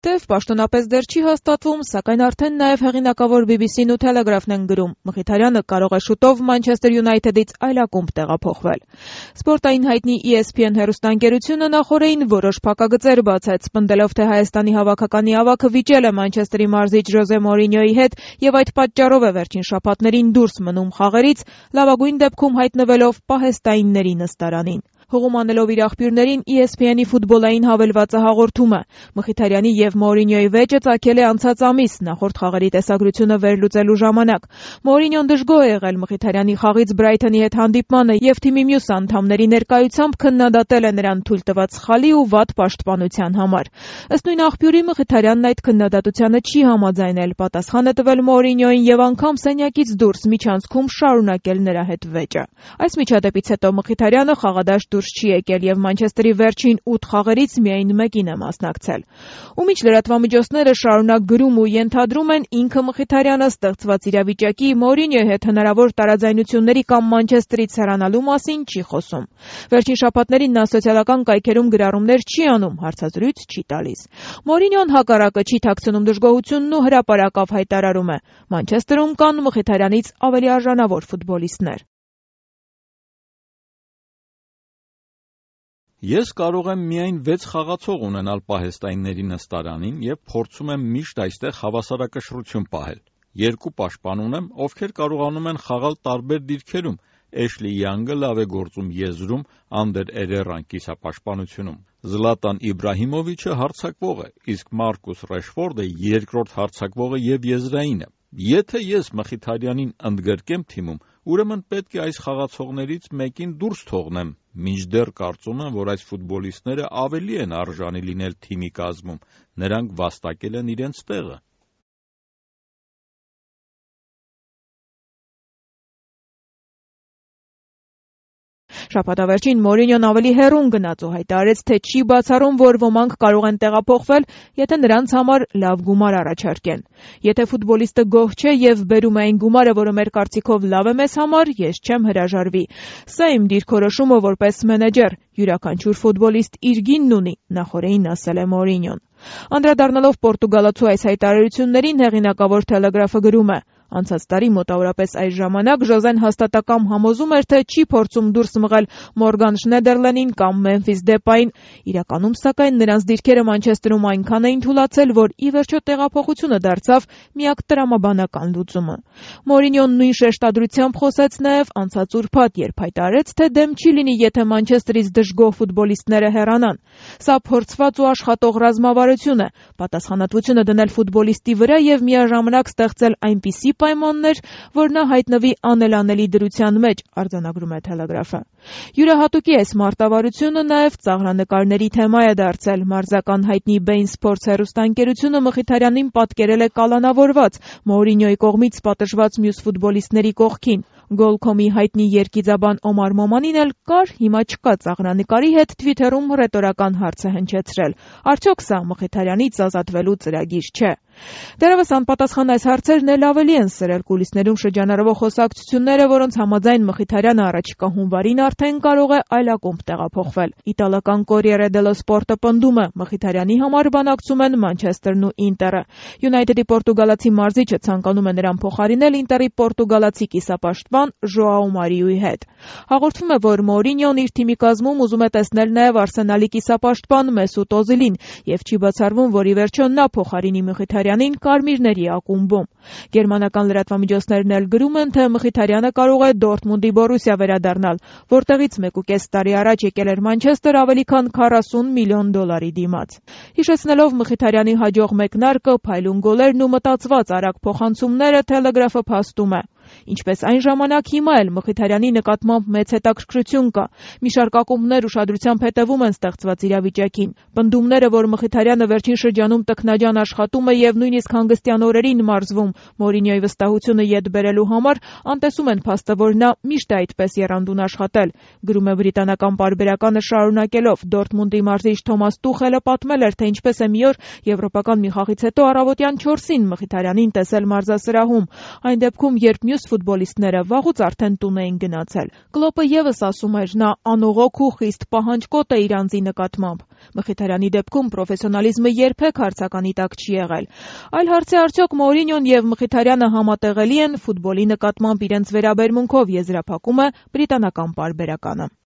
Թեև պաշտոնապես դեռ չի հաստատվում, սակայն արդեն նաև հեղինակավոր BBC-ն ու Telegraph-ն են գրում. Մխիթարյանը կարող է շուտով Manchester United-ից այլակումբ տեղափոխվել։ Սպորտային հայտնի ESPN հեռուստաընկերությունը նախօրեին որոշ փակագծեր բացեց, պնդելով, թե Հայաստանի հավաքականի ավագը վիճել է Մանչեսթերի մարզիչ Ժոզե Մորինյոյի հետ եւ այդ պատճառով է վերջին շաբաթներին դուրս մնում խաղերից, լավագույն դեպքում հայտնվելով պահեստայինների նստարանին։ Հողում անելով իր աղբյուրներին ESPN-ի ֆուտբոլային հավելվածը հաղորդում է. Մխիթարյանի եւ Մորինյոյի վեճը ծագել է անցած ամիս, նախորդ խաղերի տեսագրությունը վերլուծելու ժամանակ։ Մորինյոն դժգոհ է եղել Մխիթարյանի խաղից Բրայթոնի հետ հանդիպմանը եւ թիմի մյուս անդամների ներկայությամբ քննադատել է նրան թույլ տված խալի ու վատ պաշտպանության համար։ Ըստ նույն աղբյուրի Մխիթարյանն այդ քննադատությանը չի համաձայնել, պատասխան է տվել Մորինյոյին եւ անգամ սենյակից դուրս միջանցքում շարունակել նրա հետ վեճը։ Այս միջադեպից հետո Մխիթարյանը խաղադաշտ դուրս չի եկել եւ Մանչեսթերի վերջին 8 խաղերից միայն մեկին է մասնակցել։ Ու մինչ լրատվամիջոցները շարունակ գրում ու ենթադրում են, ինքը Մխիթարյանը ստեղծված իրավիճակի Մորինյոյի հետ հնարավոր տարաձայնությունների կամ Մանչեսթերից հեռանալու մասին չի խոսում։ Վերջին շաբաթներին նա սոցիալական կայքերում գրառումներ չի անում, հարցազրույց չի տալիս։ Մորինյոն հակառակը չի թաքցնում դժգոհությունն ու հրապարակավ հայտարարում է. Մանչեսթերում կան Մխիթարյանից ավելի արժանավոր ֆուտբոլիստներ։ Ես կարող եմ միայն 6 խաղացող ունենալ պահեստայինների նստարանին եւ փորձում եմ միշտ այստեղ հավասարակշռություն պահել։ 2 պաշտպան ունեմ, ովքեր կարողանում են խաղալ տարբեր դիրքերում։ Էշլի Յանգը լավ է գործում եզրում, Անդեր Էրերան կիսապաշտպանությունում։ Զլատան Իբրահիմովիչը հարձակվող է, իսկ Մարկուս Ռեշֆորդը երկրորդ հարձակվողը եւ եզրայինը։ Եթե ես Մխիթարյանին ընդգրկեմ թիմում, ուրեմն պետք է այս խաղացողներից մեկին դուրս թողնեմ, մինչդեռ կարծում եմ, որ այս ֆուտբոլիստները ավելի են արժանի լինել թիմի կազմում, նրանք վաստակել են իրենց տեղը։ Շաբաթավերջին Մորինյոն ավելի հեռուն գնաց ու հայտարարեց, թե չի բացառում, որ ոմանք կարող են տեղափոխվել, եթե նրանց համար լավ գումար առաջարկեն։ Եթե ֆուտբոլիստը գոհ չէ եւ բերում է այն գումարը, որը մեր կարծիքով լավ է մեզ համար, ես չեմ հրաժարվի։ Սա իմ դիրքորոշումը որպես մենեջեր։ Յուրաքանչյուր ֆուտբոլիստ իր գինն ունի, նախօրեին ասել է Մորինյոն։ Անդրադառնալով Պորտուգալացու այս հայտարարություններին, հեղինակավոր Telegraph-ը գրում է. Անցած տարի մոտավորապես այս ժամանակ Ժոզեն հաստատակամ համոզում էր, թե չի փորձում դուրս մղել Մորգան Շնեդերլենին կամ Մեմֆիս Դեպային։ Իրականում, սակայն, նրանց դիրքերը Մանչեսթերում այնքան էին թուլացել, որ ի վերջո տեղափոխությունը դարձավ միակ տրամաբանական լուծումը։ Մորինյոն նույն շեշտադրությամբ խոսեց նաև անցած ուրբաթ, երբ հայտարարեց, թե դեմ չի լինի, եթե Մանչեսթերից դժգոհ ֆուտբոլիստները հեռանան։ Սա փորձված ու աշխատող ռազմավարություն է, պատասխանատվությունը դնել ֆուտբոլիստի վրա եւ միաժամանակ ստեղծել այնպիսի պայմաններ, որ նա հայտնվի անելանելի դրության մեջ, արձանագրում է Telegraph-ը։ Յուրահատուկի այս մարտավարությունը նաև ծաղրանկարների թեմա է դարձել։ Մարզական հայտնի Bein Sports հեռուստաընկերությունը Մխիթարյանին պատկերել է կալանավորված, Մորինյոյի կողմից պատժված մյուս ֆուտբոլիստների կողքին։ Goal.com-ի հայտնի երգիծաբան Օմար Մոմանին էլ կար, հիմա չկա ծաղրանկարի հետ Twitter-ում ռետորական հարց է հնչեցրել. Արդյոք սա Մխիթարյանից ազատվելու ծրագիր չէ։ Դեռևս անպատասխան այս հարցերն էլ ավելի են սրել կուլիսներում շրջանառվող խոսակցությունները, որոնց համաձայն Մխիթարյանը առաջիկա հունվարին արդեն կարող է այլակումբ տեղափոխվել։ Իտալական Corriere dello Sport-ը պնդում է, Մխիթարյանի համար բանակցում են Մանչեսթերն ու Ինտերը։ Յունայթեդի պորտուգալացի մարզիչը ցանկանում է նրան փոխարինել Ինտերի պորտուգալացի կիսապաշտպան Ժոաու Մարիուի հետ։ Հաղորդվում է, որ Մորինյոն իր թիմի կազմում ուզում է տեսնել նաև Արսենալի կիսապաշտպան Մեսուտ Օզիլին եւ չի բացառվում, որ ի վերջո նա փոխարինի Մխիթարյանին կարմիրների ակումբում։ Գերմանական լրատվամիջոցներն էլ գրում են, թե Մխիթարյանը կարող է Դորտմունդի Բորուսիա վերադառնալ, որտեղից 1.5 տարի առաջ եկել էր Մանչեսթեր ավելի քան $40 միլիոն դիմաց։ Հիշեցնելով Մխիթարյանի հաջող մեկնարկը, փայլուն գոլերն ու մտածված արագ փոխանցումները, Telegraph-ը փաստում է. Ինչպես այն ժամանակ, հիմա էլ Մխիթարյանի նկատմամբ մեծ հետաքրքրություն կա։ Մի շարք ակումբներ ուշադրությամբ հետևում են ստեղծված իրավիճակին։ Պնդումները, որ Մխիթարյանը վերջին շրջանում տքնաջան աշխատում է եւ նույնիսկ հանգստյան օրերին մարզվում Մորինյոյի վստահությունը յետ բերելու համար, անտեսում են փաստը, որ նա միշտ է այդպես եռանդուն աշխատել։ Գրում է բրիտանական պարբերականը շարունակելով. Դորտմունդի մարզիչ Թոմաս Տուխելը պատմել էր, թե ինչպես է մի օր եվրոպական մի խաղից հետո առավոտյան 4-ին Մխիթարյանին տեսել մարզասրահում։ Այն դեպքում, երբ մյուս մյուս ֆուտբոլիստները վաղուց արդեն տուն էին գնացել։ Կլոպը ևս ասում էր, նա անողոք ու խիստ պահանջկոտ է իր անձի նկատմամբ։ Մխիթարյանի դեպքում պրոֆեսիոնալիզմը երբեք հարցականի տակ չի եղել։ Այլ հարց է արդյոք Մորինյոն եւ Մխիթարյանը համատեղելի են ֆուտբոլի նկատմամբ իրենց վերաբերմունքով, եզրափակում է բրիտանական պարբերականը։